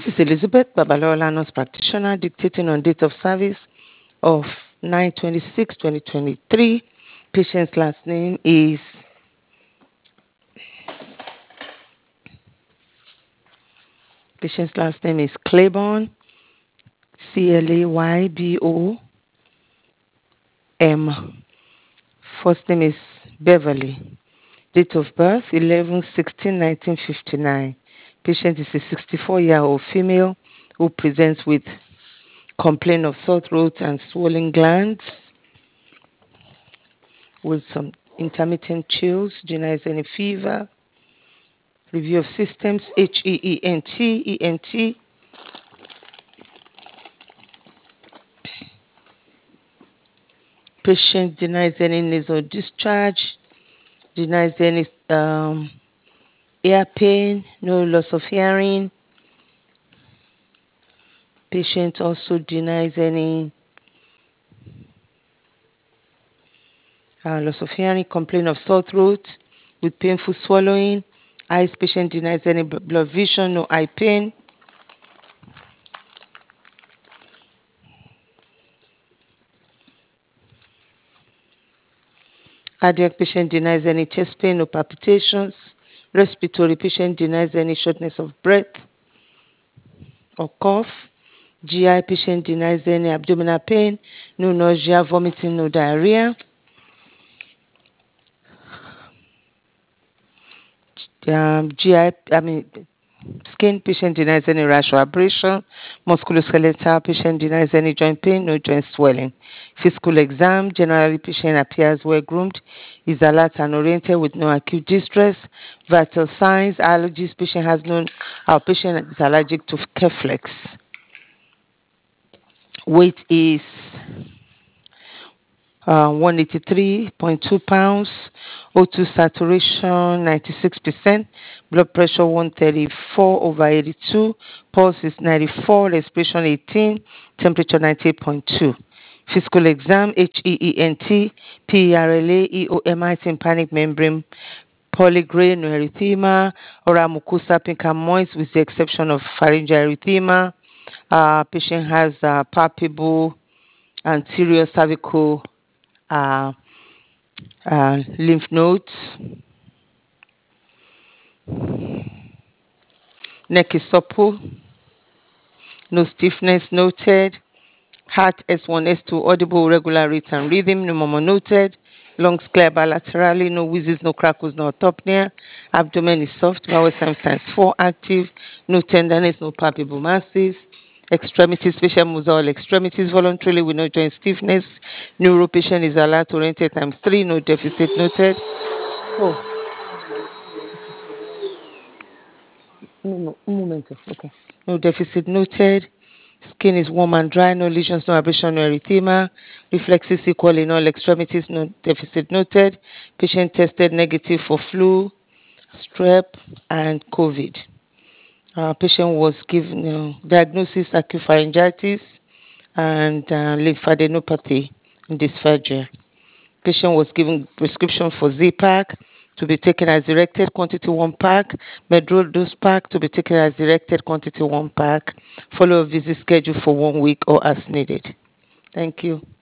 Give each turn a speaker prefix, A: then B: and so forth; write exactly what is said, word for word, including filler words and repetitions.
A: This is Elizabeth Babalola, nurse practitioner, dictating on date of service of nine twenty-six twenty twenty-three. Patient's last name is patient's last name is Claiborne, C L A Y B O M. First name is Beverly. Date of birth eleven sixteen nineteen fifty-nine. Patient is a sixty-four-year-old female who presents with complaint of sore throat and swollen glands with some intermittent chills, denies any fever. Review of systems, H E E N T, E N T. Patient denies any nasal discharge, denies any um, ear pain, no loss of hearing. Patient also denies any uh, loss of hearing, complaint of sore throat with painful swallowing. Eyes, patient denies any blood vision, no eye pain. Cardiac patient denies any chest pain, no palpitations. Respiratory patient denies any shortness of breath or cough. G I patient denies any abdominal pain, no nausea, vomiting, no diarrhea. Um, G I, I mean, skin patient denies any rash or abrasion. Musculoskeletal patient denies any joint pain, no joint swelling. Physical exam, generally patient appears well groomed, is alert and oriented with no acute distress. Vital signs, allergies, patient has known our patient is allergic to Keflex. Weight is uh, one eighty-three point two pounds, O two saturation ninety-six percent, blood pressure one thirty-four over eighty-two, pulse is ninety-four, respiration eighteen, temperature ninety-eight point two. Physical exam, H E E N T, P E R L A, E O M I, tympanic membrane, polygray, no erythema, oral mucosa pink and moist with the exception of pharyngeal erythema. Uh, patient has uh, palpable anterior cervical uh, uh, lymph nodes. Neck is supple, no stiffness noted. Heart S one, S two, audible, regular rate and rhythm, no murmur noted. Lungs clear bilaterally, no wheezes, no crackles, no autopnea. Abdomen is soft, bowel signs times four active, no tenderness, no palpable masses. Extremities, facial moves all extremities voluntarily with no joint stiffness. Neuro patient is alert, oriented times three, no deficit noted. Oh, no, no, un momento, okay. No deficit noted. Skin is warm and dry, no lesions, no abrasion, no erythema. Reflexes equal in all extremities, no deficit noted. Patient tested negative for flu, strep, and COVID. Uh, patient was given you know, diagnosis acute pharyngitis and uh, lymphadenopathy and dysphagia. Patient was given prescription for Z-Pack to be taken as directed, quantity one pack, Medrol dose pack to be taken as directed, quantity one pack, follow a visit schedule for one week or as needed. Thank you.